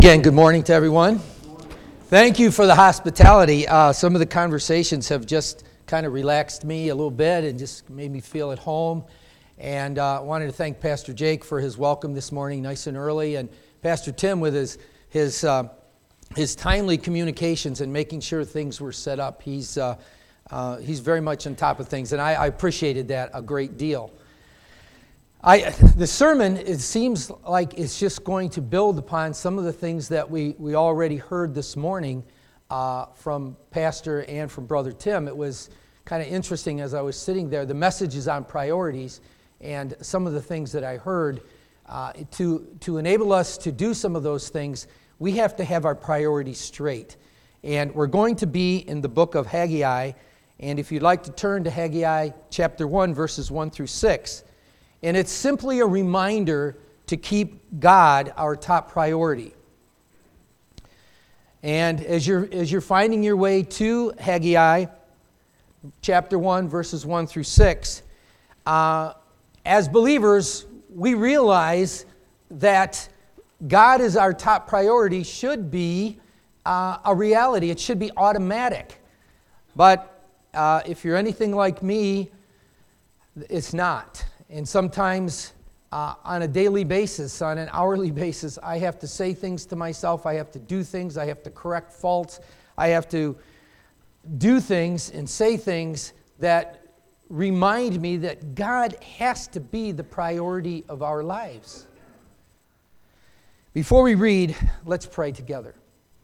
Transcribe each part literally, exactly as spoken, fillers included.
Again, good morning to everyone. Thank you for the hospitality. Uh, some of the conversations have just kind of relaxed me a little bit and just made me feel at home. And I uh, wanted to thank Pastor Jake for his welcome this morning, nice and early, and Pastor Tim with his his uh, his timely communications and making sure things were set up. He's uh, uh, he's very much on top of things, and I, I appreciated that a great deal. I, the sermon, it seems like it's just going to build upon some of the things that we, we already heard this morning uh, from Pastor and from Brother Tim. It was kind of interesting as I was sitting there. The message is on priorities, and some of the things that I heard, uh, to, to enable us to do some of those things, we have to have our priorities straight. And we're going to be in the book of Haggai, and if you'd like to turn to Haggai chapter one, verses one through six, and it's simply a reminder to keep God our top priority. And as you're as you're finding your way to Haggai, chapter one, verses one through six, uh, as believers, we realize that God is our top priority should be uh, a reality. It should be automatic. But uh, if you're anything like me, it's not. And sometimes uh, on a daily basis, on an hourly basis, I have to say things to myself. I have to do things. I have to correct faults. I have to do things and say things that remind me that God has to be the priority of our lives. Before we read, let's pray together.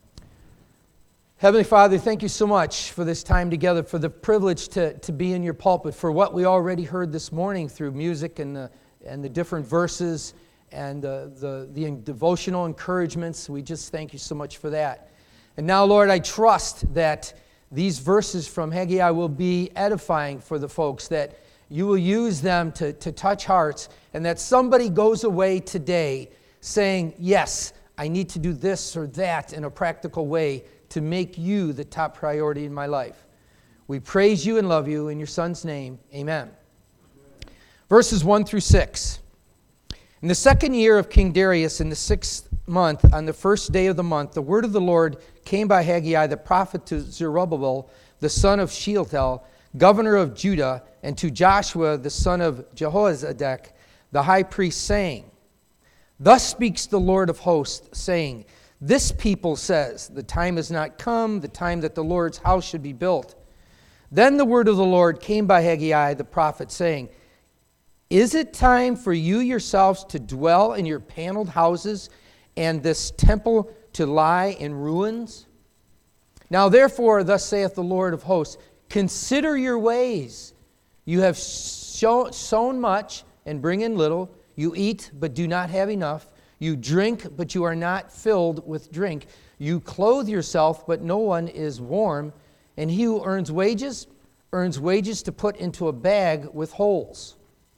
Heavenly Father, thank you so much for this time together, for the privilege to, to be in your pulpit, for what we already heard this morning through music and the, and the different verses and the, the, the devotional encouragements. We just thank you so much for that. And now, Lord, I trust that these verses from Haggai will be edifying for the folks, that you will use them to, to touch hearts, and that somebody goes away today saying, yes, I need to do this or that in a practical way to make you the top priority in my life. We praise you and love you in your Son's name. Amen. Verses one through six. In the second year of King Darius, in the sixth month, on the first day of the month, the word of the Lord came by Haggai the prophet to Zerubbabel, the son of Shealtiel, governor of Judah, and to Joshua, the son of Jehozadak, the high priest, saying, Thus speaks the Lord of hosts, saying, This people says, the time has not come, the time that the Lord's house should be built. Then the word of the Lord came by Haggai the prophet, saying, Is it time for you yourselves to dwell in your paneled houses, and this temple to lie in ruins? Now therefore, thus saith the Lord of hosts, Consider your ways. You have sown much, and bring in little. You eat, but do not have enough. You drink, but you are not filled with drink. You clothe yourself, but no one is warm. And he who earns wages, earns wages to put into a bag with holes.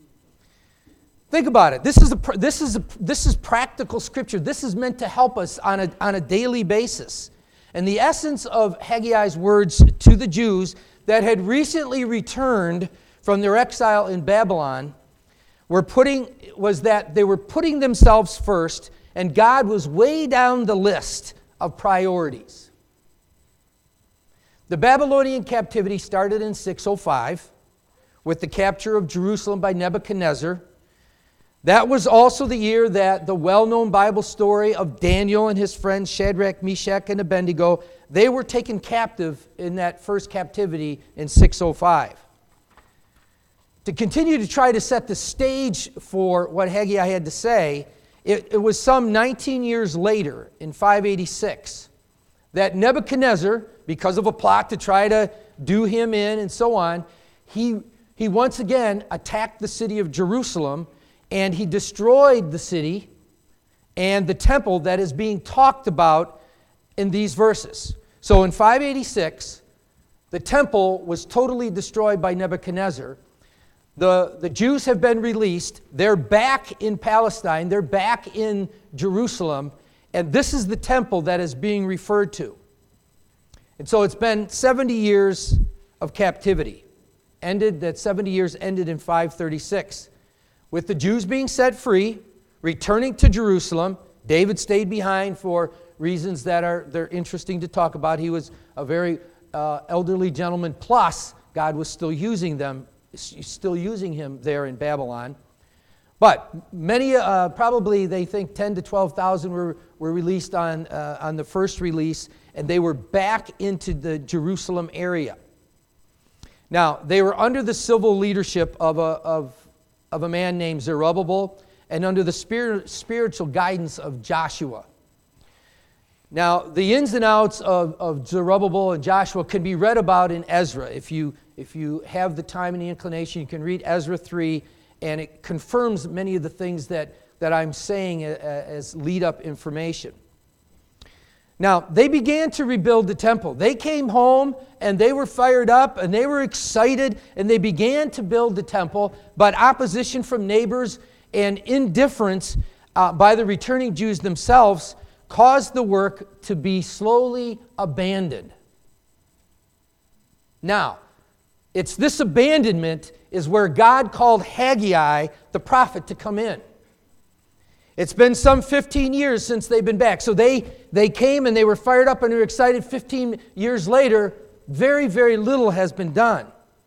Think about it. This is a, this is a, this is practical scripture. This is meant to help us on a, on a daily basis. And the essence of Haggai's words to the Jews that had recently returned from their exile in Babylon were putting was that they were putting themselves first, and God was way down the list of priorities. The Babylonian captivity started in six oh five with the capture of Jerusalem by Nebuchadnezzar. That was also the year that the well-known Bible story of Daniel and his friends Shadrach, Meshach, and Abednego, they were taken captive in that first captivity in six oh five. To continue to try to set the stage for what Haggai had to say, it, it was some nineteen years later, in five eighty-six, that Nebuchadnezzar, because of a plot to try to do him in and so on, he, he once again attacked the city of Jerusalem, and he destroyed the city and the temple that is being talked about in these verses. So in five eighty-six, the temple was totally destroyed by Nebuchadnezzar. The, the Jews have been released. They're back in Palestine. They're back in Jerusalem. And this is the temple that is being referred to. And so it's been seventy years of captivity. Ended, that seventy years ended in five thirty-six. With the Jews being set free, returning to Jerusalem, David stayed behind for reasons that are they're interesting to talk about. He was a very uh, elderly gentleman, plus God was still using them, still using him there in Babylon. But many, uh, probably they think ten to twelve thousand were, were released on, uh, on the first release, and they were back into the Jerusalem area. Now, they were under the civil leadership of a, of, of a man named Zerubbabel, and under the spirit, spiritual guidance of Joshua. Now, the ins and outs of, of Zerubbabel and Joshua can be read about in Ezra. If you, if you have the time and the inclination, you can read Ezra three, and it confirms many of the things that, that I'm saying as lead-up information. Now, they began to rebuild the temple. They came home, and they were fired up, and they were excited, and they began to build the temple, but opposition from neighbors and indifference uh, by the returning Jews themselves caused the work to be slowly abandoned. Now, it's this abandonment is where God called Haggai, the prophet, to come in. It's been some fifteen years since they've been back. So they, they came and they were fired up and they were excited. fifteen years later, very, very little has been done.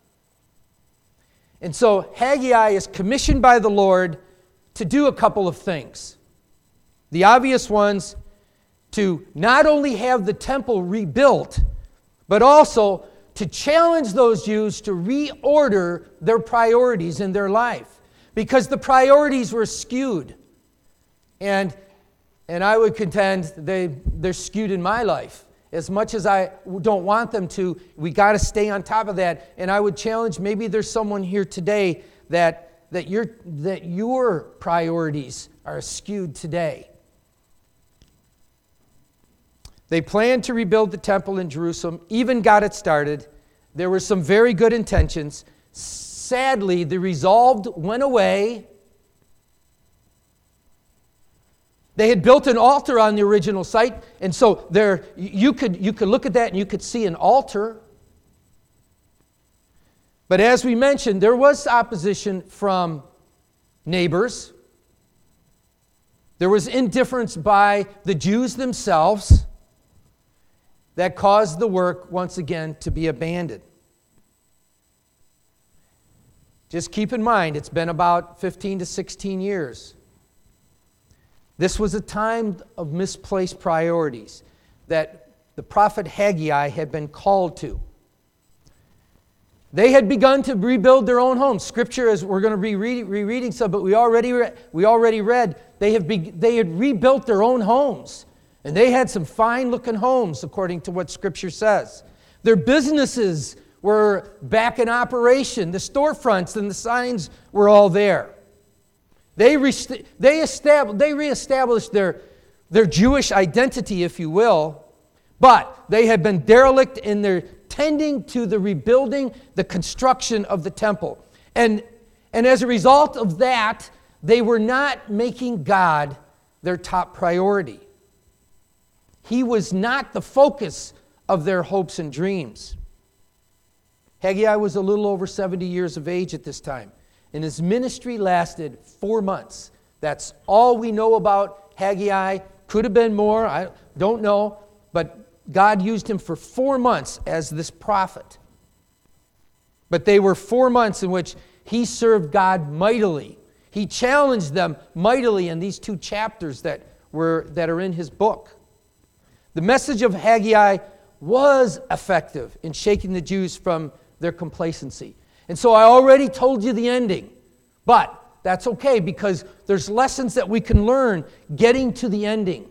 And so Haggai is commissioned by the Lord to do a couple of things. The obvious ones, to not only have the temple rebuilt, but also to challenge those Jews to reorder their priorities in their life, because the priorities were skewed. And, and I would contend they, they're skewed in my life. As much as I don't want them to, we got to stay on top of that. And I would challenge, maybe there's someone here today that, that, your, that your priorities are skewed today. They planned to rebuild the temple in Jerusalem, even got it started. There were some very good intentions. Sadly, the resolve went away. They had built an altar on the original site, and so there you could, you could look at that and you could see an altar. But as we mentioned, there was opposition from neighbors. There was indifference by the Jews themselves that caused the work once again to be abandoned. Just keep in mind, it's been about fifteen to sixteen years. This was a time of misplaced priorities that the prophet Haggai had been called to. They had begun to rebuild their own homes. Scripture, as we're going to be re- rereading some, but we already re- we already read, they have be- they had rebuilt their own homes. And they had some fine-looking homes, according to what Scripture says. Their businesses were back in operation. The storefronts and the signs were all there. They, rest- they, estab- they reestablished their, their Jewish identity, if you will, but they had been derelict in their tending to the rebuilding, the construction of the temple. And, and as a result of that, they were not making God their top priority. He was not the focus of their hopes and dreams. Haggai was a little over seventy years of age at this time, and his ministry lasted four months. That's all we know about Haggai. Could have been more, I don't know, but God used him for four months as this prophet. But they were four months in which he served God mightily. He challenged them mightily in these two chapters that were that are in his book. The message of Haggai was effective in shaking the Jews from their complacency. And so I already told you the ending. But that's okay, because there's lessons that we can learn getting to the ending.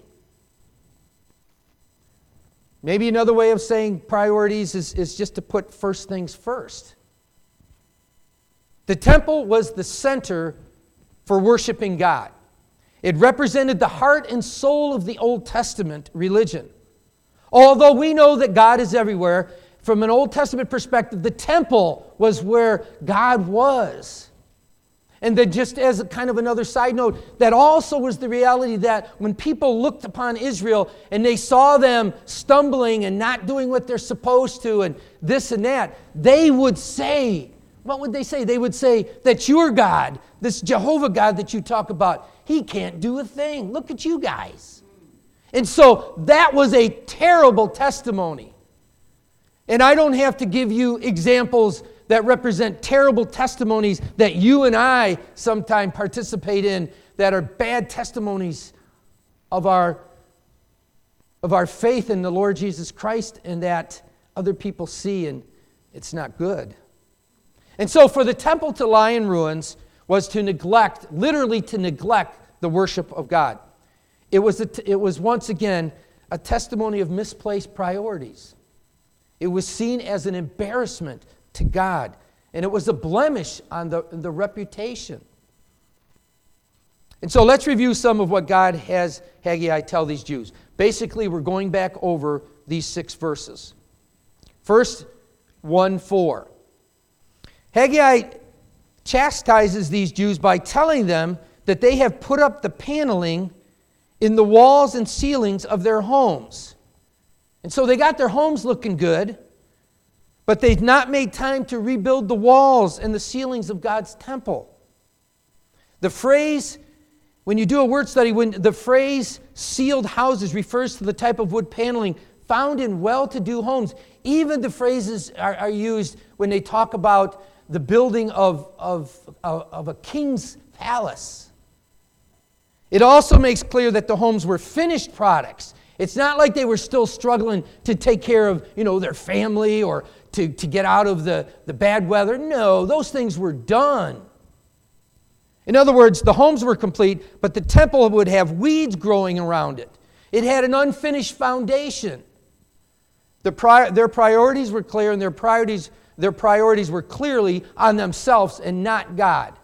Maybe another way of saying priorities is, is just to put first things first. The temple was the center for worshiping God. It represented the heart and soul of the Old Testament religion. Although we know that God is everywhere, from an Old Testament perspective, the temple was where God was. And then just as a kind of another side note, that also was the reality that when people looked upon Israel and they saw them stumbling and not doing what they're supposed to and this and that, they would say, What would they say? They would say that your God, this Jehovah God that you talk about, he can't do a thing. Look at you guys. And so that was a terrible testimony. And I don't have to give you examples that represent terrible testimonies that you and I sometimes participate in that are bad testimonies of our, of our faith in the Lord Jesus Christ and that other people see, and it's not good. And so for the temple to lie in ruins was to neglect, literally to neglect the worship of God. It was, a t- it was once again a testimony of misplaced priorities. It was seen as an embarrassment to God, and it was a blemish on the, the reputation. And so let's review some of what God has Haggai tell these Jews. Basically, we're going back over these six verses. First, one four. Haggai chastises these Jews by telling them that they have put up the paneling in the walls and ceilings of their homes. And so they got their homes looking good, but they've not made time to rebuild the walls and the ceilings of God's temple. The phrase, when you do a word study, when the phrase sealed houses refers to the type of wood paneling found in well-to-do homes. Even the phrases are, are used when they talk about the building of, of, of, of a king's palace. It also makes clear that the homes were finished products. It's not like they were still struggling to take care of, you know, their family or to, to get out of the, the bad weather. No, those things were done. In other words, the homes were complete, but the temple would have weeds growing around it. It had an unfinished foundation. The pri- their priorities were clear, and their priorities, their priorities were clearly on themselves and not God.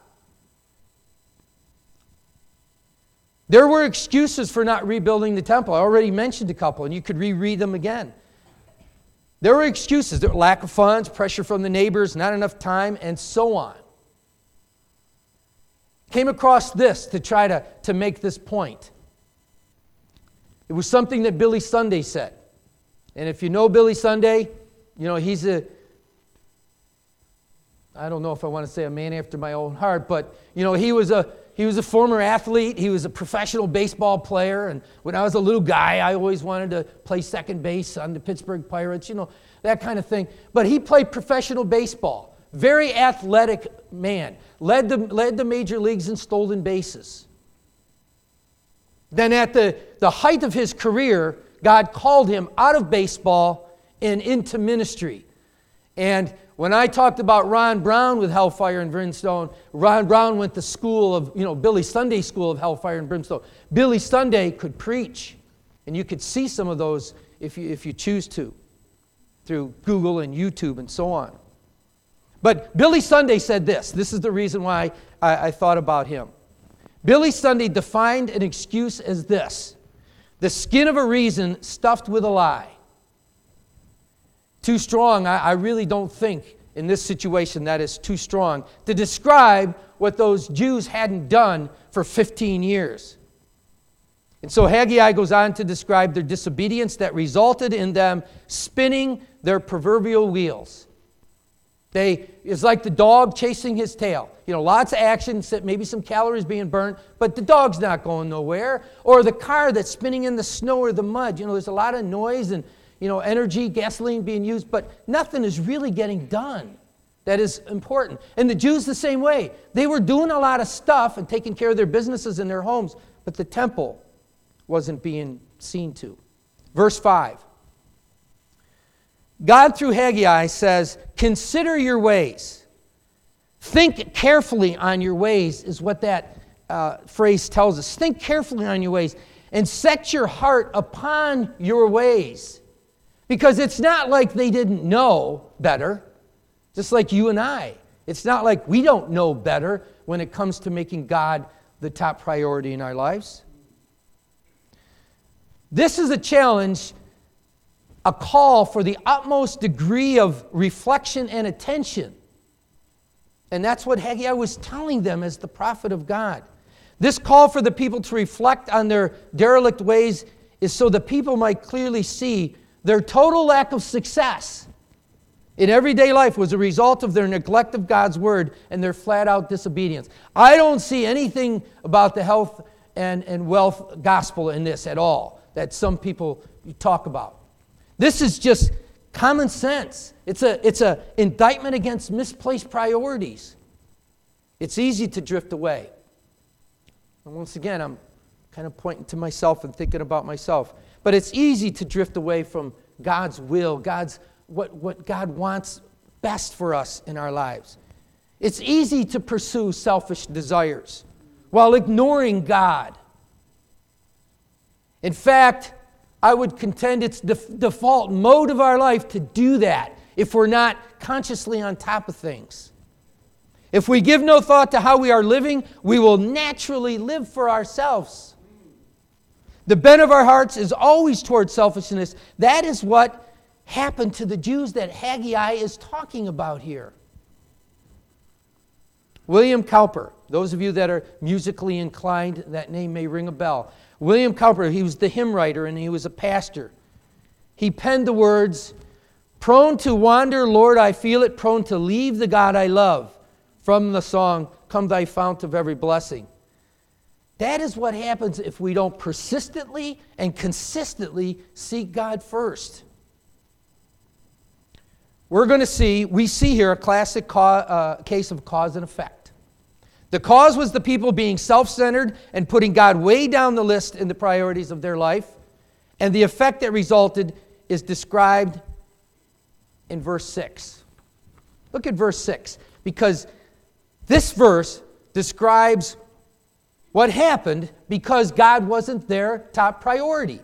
There were excuses for not rebuilding the temple. I already mentioned a couple, and you could reread them again. There were excuses. There were lack of funds, pressure from the neighbors, not enough time, and so on. Came across this to try to, to make this point. It was something that Billy Sunday said. And if you know Billy Sunday, you know, he's a, I don't know if I want to say a man after my own heart, but, you know, he was a, he was a former athlete. He was a professional baseball player. And when I was a little guy, I always wanted to play second base on the Pittsburgh Pirates, you know, that kind of thing. But he played professional baseball. Very athletic man. Led the, led the major leagues in stolen bases. Then at the, the height of his career, God called him out of baseball and into ministry. And when I talked about Ron Brown with Hellfire and Brimstone, Ron Brown went to school of, you know, Billy Sunday School of Hellfire and Brimstone. Billy Sunday could preach. And you could see some of those if you, if you choose to, through Google and YouTube and so on. But Billy Sunday said this. This is the reason why I, I thought about him. Billy Sunday defined an excuse as this: the skin of a reason stuffed with a lie. Too strong, I, I really don't think in this situation that is too strong to describe what those Jews hadn't done for fifteen years. And so Haggai goes on to describe their disobedience that resulted in them spinning their proverbial wheels. They, it's like the dog chasing his tail. You know, lots of action, maybe some calories being burnt, but the dog's not going nowhere. Or the car that's spinning in the snow or the mud. You know, there's a lot of noise and, you know, energy, gasoline being used, but nothing is really getting done that is important. And the Jews the same way. They were doing a lot of stuff and taking care of their businesses and their homes, but the temple wasn't being seen to. Verse five. God, through Haggai, says, consider your ways. Think carefully on your ways is what that uh, phrase tells us. Think carefully on your ways and set your heart upon your ways. Because it's not like they didn't know better, just like you and I. It's not like we don't know better when it comes to making God the top priority in our lives. This is a challenge, a call for the utmost degree of reflection and attention. And that's what Haggai was telling them as the prophet of God. This call for the people to reflect on their derelict ways is so the people might clearly see their total lack of success in everyday life was a result of their neglect of God's word and their flat-out disobedience. I don't see anything about the health and, and wealth gospel in this at all that some people talk about. This is just common sense. It's a, it's a indictment against misplaced priorities. It's easy to drift away. And once again, I'm kind of pointing to myself and thinking about myself. But it's easy to drift away from God's will, God's what, what God wants best for us in our lives. It's easy to pursue selfish desires while ignoring God. In fact, I would contend it's the default mode of our life to do that if we're not consciously on top of things. If we give no thought to how we are living, we will naturally live for ourselves. The bent of our hearts is always toward selfishness. That is what happened to the Jews that Haggai is talking about here. William Cowper, those of you that are musically inclined, that name may ring a bell. William Cowper, he was the hymn writer and he was a pastor. He penned the words, "Prone to wander, Lord, I feel it, prone to leave the God I love," from the song, "Come Thy Fount of Every Blessing." That is what happens if we don't persistently and consistently seek God first. We're going to see, we see here a classic ca- uh, case of cause and effect. The cause was the people being self-centered and putting God way down the list in the priorities of their life. And the effect that resulted is described in verse six. Look at verse six, because this verse describes what happened because God wasn't their top priority.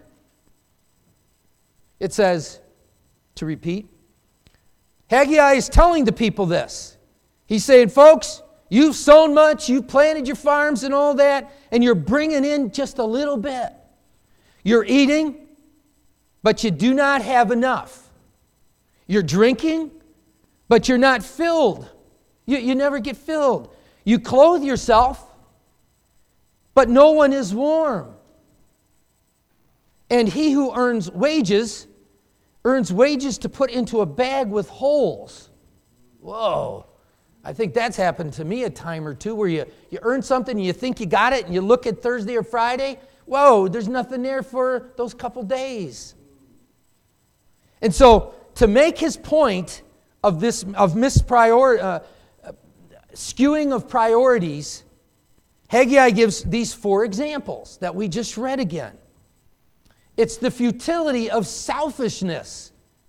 It says, to repeat, Haggai is telling the people this. He's saying, folks, you've sown much, you've planted your farms and all that, and you're bringing in just a little bit. You're eating, but you do not have enough. You're drinking, but you're not filled. You, you never get filled. You clothe yourself, but no one is warm. And he who earns wages earns wages to put into a bag with holes. Whoa. I think that's happened to me a time or two where you, you earn something and you think you got it and you look at Thursday or Friday. Whoa, there's nothing there for those couple days. And so to make his point of this of misprior uh, uh, skewing of priorities, Haggai gives these four examples that we just read again. It's the futility of selfishness.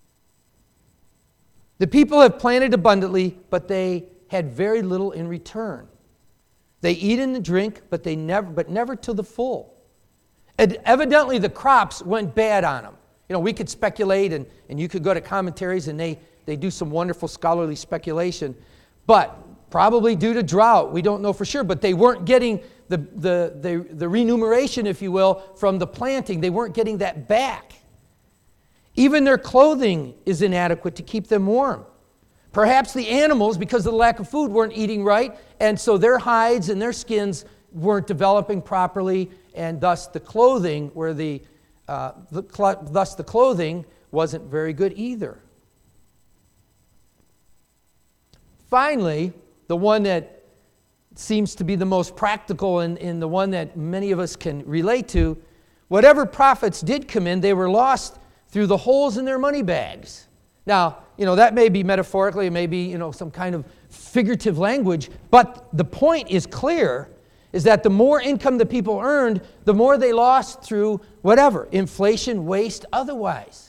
The people have planted abundantly, but they had very little in return. They eat and drink, but they never, but never to the full. And evidently, the crops went bad on them. You know, we could speculate, and, and you could go to commentaries, and they, they do some wonderful scholarly speculation. But probably due to drought, we don't know for sure, but they weren't getting the, the, the, the remuneration, if you will, from the planting. They weren't getting that back. Even their clothing is inadequate to keep them warm. Perhaps the animals, because of the lack of food, weren't eating right, and so their hides and their skins weren't developing properly, and thus the clothing, where the, uh, the cl- thus the clothing wasn't very good either. Finally, the one that seems to be the most practical and, and the one that many of us can relate to, whatever profits did come in, they were lost through the holes in their money bags. Now, you know, that may be metaphorically, it may be, you know, some kind of figurative language, but the point is clear, is that the more income the people earned, the more they lost through whatever, inflation, waste, otherwise.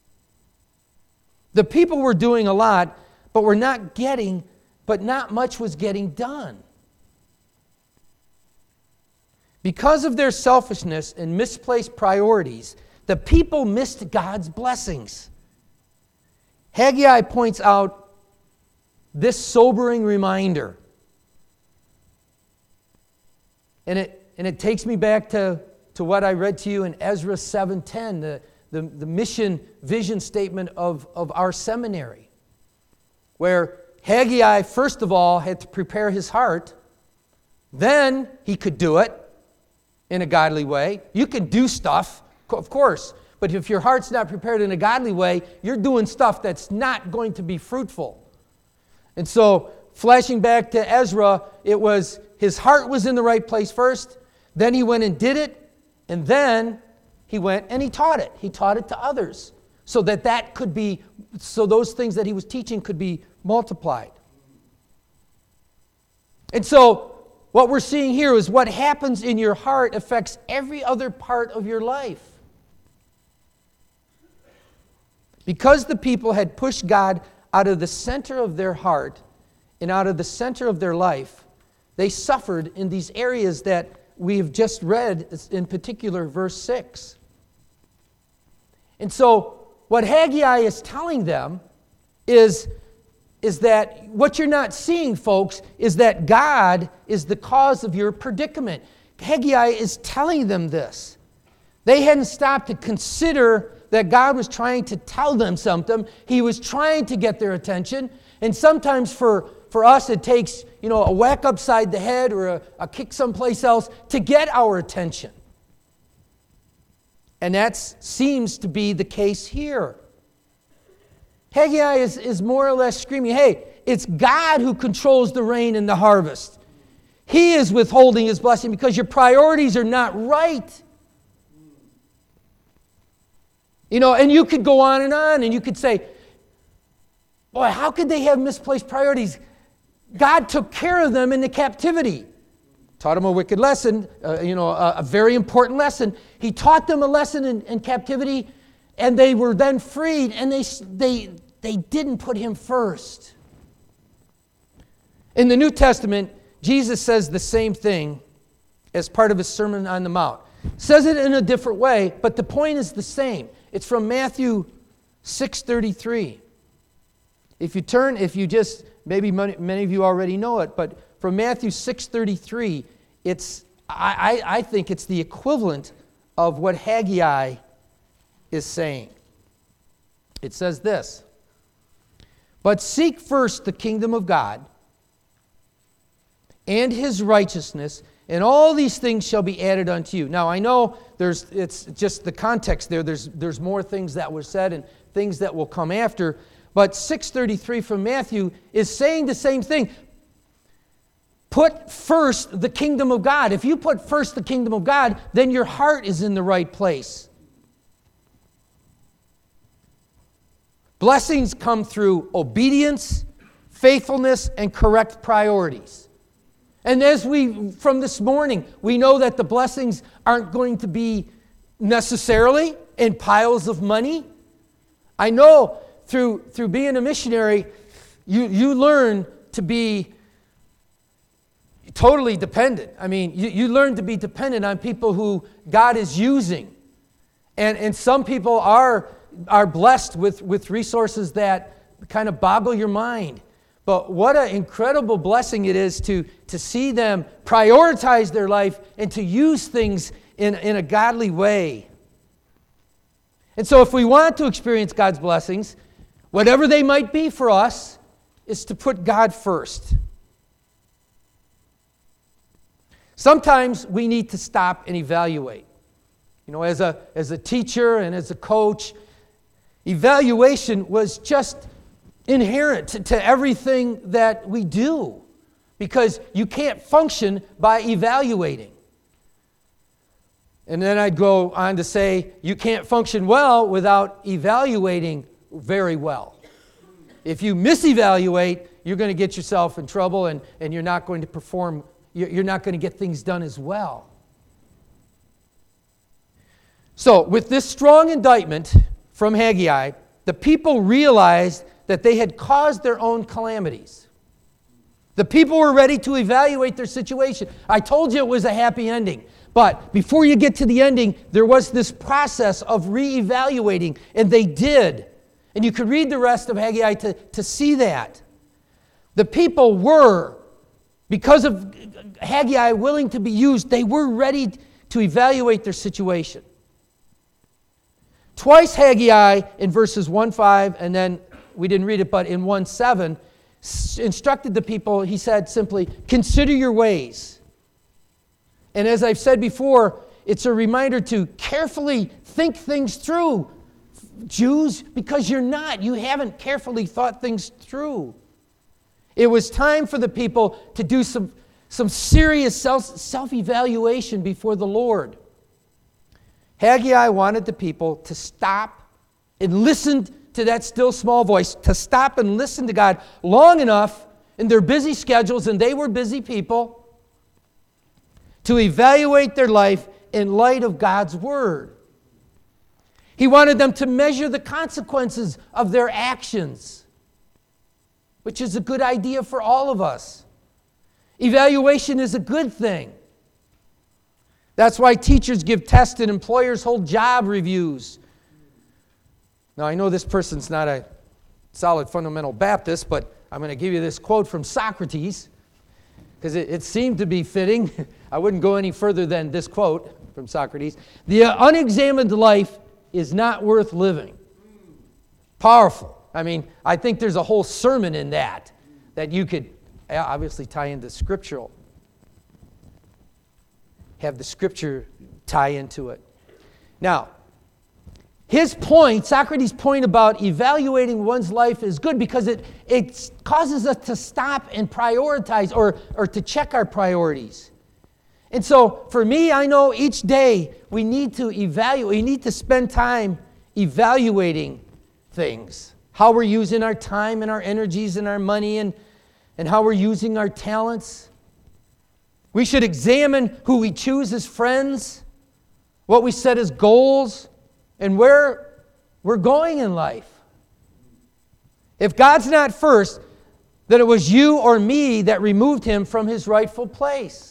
The people were doing a lot, but were not getting, but not much was getting done. Because of their selfishness and misplaced priorities, the people missed God's blessings. Haggai points out this sobering reminder. And it, and it takes me back to, to what I read to you in Ezra seven ten, the, the, the mission vision statement of, of our seminary, where Haggai, first of all, had to prepare his heart. Then he could do it in a godly way. You can do stuff, of course. But if your heart's not prepared in a godly way, you're doing stuff that's not going to be fruitful. And so, flashing back to Ezra, it was his heart was in the right place first, then he went and did it, and then he went and he taught it. He taught it to others so that that could be, so those things that he was teaching could be multiplied. And so, what we're seeing here is what happens in your heart affects every other part of your life. Because the people had pushed God out of the center of their heart and out of the center of their life, they suffered in these areas that we've just read, in particular verse six. And so what Haggai is telling them is, is that what you're not seeing, folks, is that God is the cause of your predicament. Haggai is telling them this. They hadn't stopped to consider that God was trying to tell them something. He was trying to get their attention. And sometimes for, for us, it takes, you know, a whack upside the head or a, a kick someplace else to get our attention. And that seems to be the case here. Haggai is, is more or less screaming, hey, it's God who controls the rain and the harvest. He is withholding his blessing because your priorities are not right. You know, and you could go on and on, and you could say, boy, how could they have misplaced priorities? God took care of them in the captivity. Taught them a wicked lesson, uh, you know, a, a very important lesson. He taught them a lesson in, in captivity, and they were then freed, and they, they, they didn't put him first. In the New Testament, Jesus says the same thing as part of his Sermon on the Mount. Says it in a different way, but the point is the same. It's from Matthew six thirty-three. If you turn, if you just, maybe many, many of you already know it, but from Matthew six thirty-three, it's, I, I, I think it's the equivalent of what Haggai is saying. It says this, but seek first the kingdom of God and his righteousness, and all these things shall be added unto you. Now, I know there's it's just the context there. There's, there's more things that were said and things that will come after. But six thirty-three from Matthew is saying the same thing. Put first the kingdom of God. If you put first the kingdom of God, then your heart is in the right place. Blessings come through obedience, faithfulness, and correct priorities. And as we, from this morning, we know that the blessings aren't going to be necessarily in piles of money. I know through, through being a missionary, you, you learn to be totally dependent. I mean, you, you learn to be dependent on people who God is using. And, and some people are, are blessed with, with resources that kind of boggle your mind. But what an incredible blessing it is to, to see them prioritize their life and to use things in, in a godly way. And so if we want to experience God's blessings, whatever they might be for us, is to put God first. Sometimes we need to stop and evaluate. You know, as a, as a teacher and as a coach, evaluation was just inherent to, to everything that we do, because you can't function by evaluating. And then I'd go on to say you can't function well without evaluating very well. If you misevaluate, you're going to get yourself in trouble, and, and you're not going to perform, you're not going to get things done as well. So with this strong indictment from Haggai, the people realized that they had caused their own calamities. The people were ready to evaluate their situation. I told you it was a happy ending. But before you get to the ending, there was this process of re-evaluating, and they did. And you could read the rest of Haggai to, to see that. The people were, because of Haggai willing to be used, they were ready to evaluate their situation. Twice Haggai in verses one five, and then we didn't read it, but in one seven, instructed the people, he said simply, consider your ways. And as I've said before, it's a reminder to carefully think things through, Jews, because you're not. You haven't carefully thought things through. It was time for the people to do some, some serious self, self-evaluation before the Lord. Haggai wanted the people to stop and listen to that still small voice, to stop and listen to God long enough in their busy schedules, and they were busy people, to evaluate their life in light of God's Word. He wanted them to measure the consequences of their actions, which is a good idea for all of us. Evaluation is a good thing. That's why teachers give tests and employers hold job reviews. Now, I know this person's not a solid fundamental Baptist, but I'm going to give you this quote from Socrates, because it, it seemed to be fitting. I wouldn't go any further than this quote from Socrates. The unexamined life is not worth living. Powerful. I mean, I think there's a whole sermon in that that you could obviously tie into scriptural. Have the scripture tie into it. Now, his point, Socrates' point about evaluating one's life is good because it, it causes us to stop and prioritize or, or to check our priorities. And so, for me, I know each day we need to evaluate, we need to spend time evaluating things. How we're using our time and our energies and our money and, and how we're using our talents. We should examine who we choose as friends, what we set as goals, and where we're going in life. If God's not first, then it was you or me that removed him from his rightful place.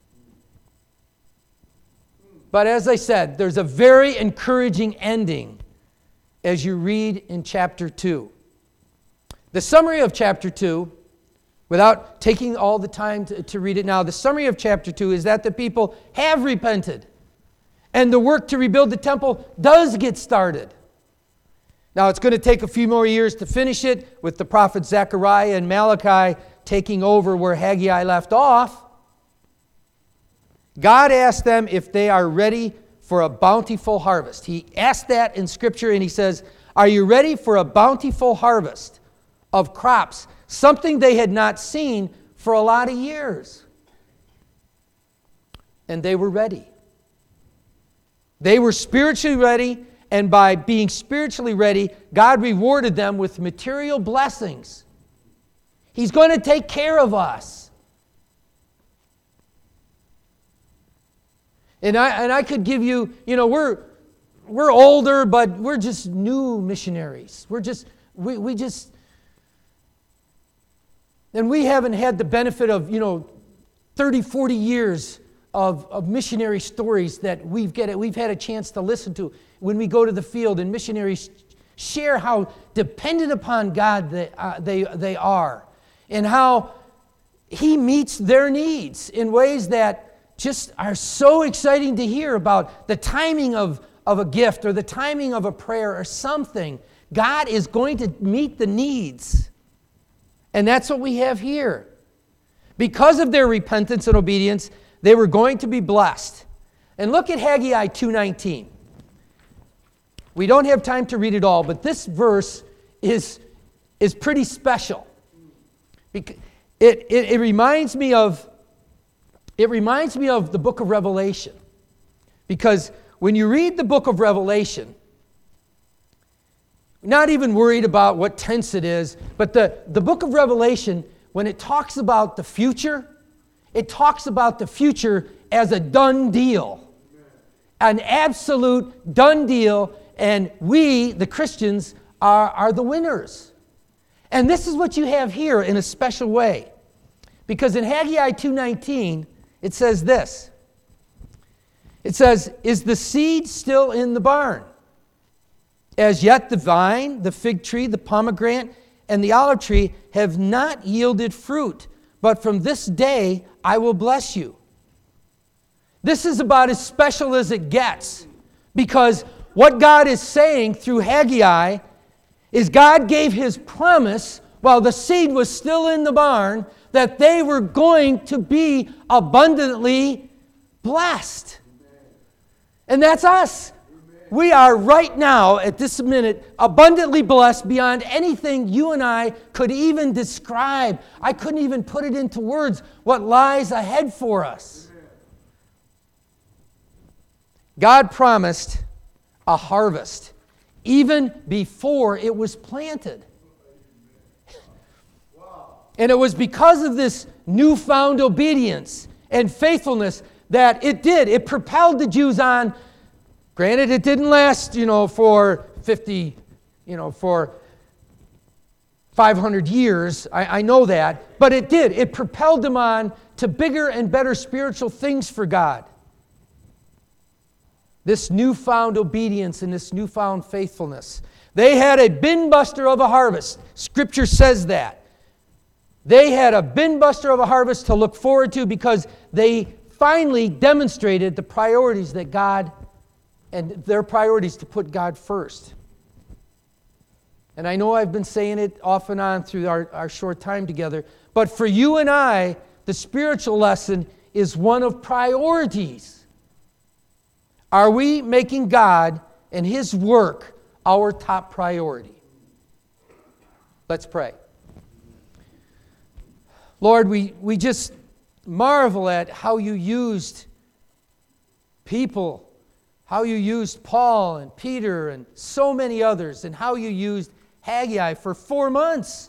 But as I said, there's a very encouraging ending as you read in chapter two. The summary of chapter two, without taking all the time to, to read it now, the summary of chapter two is that the people have repented. And the work to rebuild the temple does get started. Now, it's going to take a few more years to finish it, with the prophets Zechariah and Malachi taking over where Haggai left off. God asked them if they are ready for a bountiful harvest. He asked that in Scripture, and he says, are you ready for a bountiful harvest of crops? Something they had not seen for a lot of years. And they were ready. They were spiritually ready, and by being spiritually ready, God rewarded them with material blessings. He's going to take care of us. And I and I could give you, you know, we're we're older, but we're just new missionaries. We're just we we just and we haven't had the benefit of, you know, thirty, forty years of, of missionary stories that we've get we've had a chance to listen to when we go to the field, and missionaries share how dependent upon God they uh, they they are, and how he meets their needs in ways that just are so exciting to hear about. The timing of, of a gift or the timing of a prayer or something. God is going to meet the needs. And that's what we have here. Because of their repentance and obedience, they were going to be blessed. And look at Haggai two nineteen. We don't have time to read it all, but this verse is, is pretty special. It, it, it reminds me of It reminds me of the book of Revelation. Because when you read the book of Revelation, not even worried about what tense it is, but the, the book of Revelation, when it talks about the future, it talks about the future as a done deal. An absolute done deal, and we, the Christians, are, are the winners. And this is what you have here in a special way. Because in Haggai two nineteen, it says this. It says, is the seed still in the barn? As yet the vine, the fig tree, the pomegranate, and the olive tree have not yielded fruit, but from this day I will bless you. This is about as special as it gets, because what God is saying through Haggai is God gave his promise while the seed was still in the barn that they were going to be abundantly blessed. And that's us. We are right now, at this minute, abundantly blessed beyond anything you and I could even describe. I couldn't even put it into words what lies ahead for us. God promised a harvest even before it was planted. And it was because of this newfound obedience and faithfulness that it did. It propelled the Jews on. Granted, it didn't last, you know, for fifty, you know, for five hundred years. I, I know that. But it did. It propelled them on to bigger and better spiritual things for God. This newfound obedience and this newfound faithfulness. They had a bin buster of a harvest. Scripture says that. They had a bin buster of a harvest to look forward to because they finally demonstrated the priorities that God, and their priorities to put God first. And I know I've been saying it off and on through our, our short time together, but for you and I, the spiritual lesson is one of priorities. Are we making God and His work our top priority? Let's pray. Lord, we, we just marvel at how you used people, how you used Paul and Peter and so many others, and how you used Haggai for four months.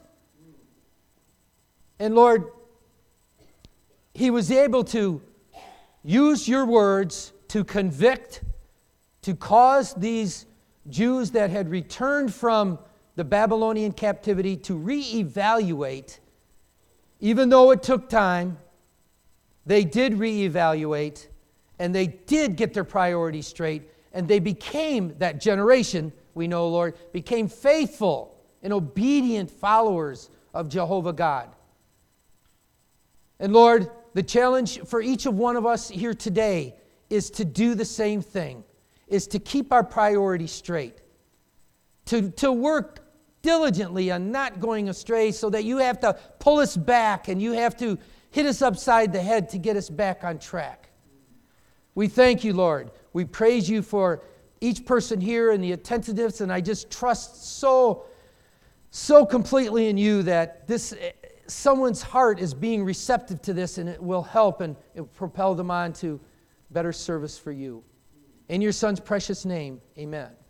And Lord, he was able to use your words to convict, to cause these Jews that had returned from the Babylonian captivity to reevaluate. Even though it took time, they did reevaluate, and they did get their priorities straight, and they became, that generation, we know, Lord, became faithful and obedient followers of Jehovah God. And Lord, the challenge for each of one of us here today is to do the same thing, is to keep our priorities straight, to, to work diligently on not going astray so that you have to pull us back and you have to hit us upside the head to get us back on track. We thank you, Lord. We praise you for each person here and the attentiveness, and I just trust so, so completely in you that this someone's heart is being receptive to this, and it will help and it will propel them on to better service for you. In your Son's precious name, amen.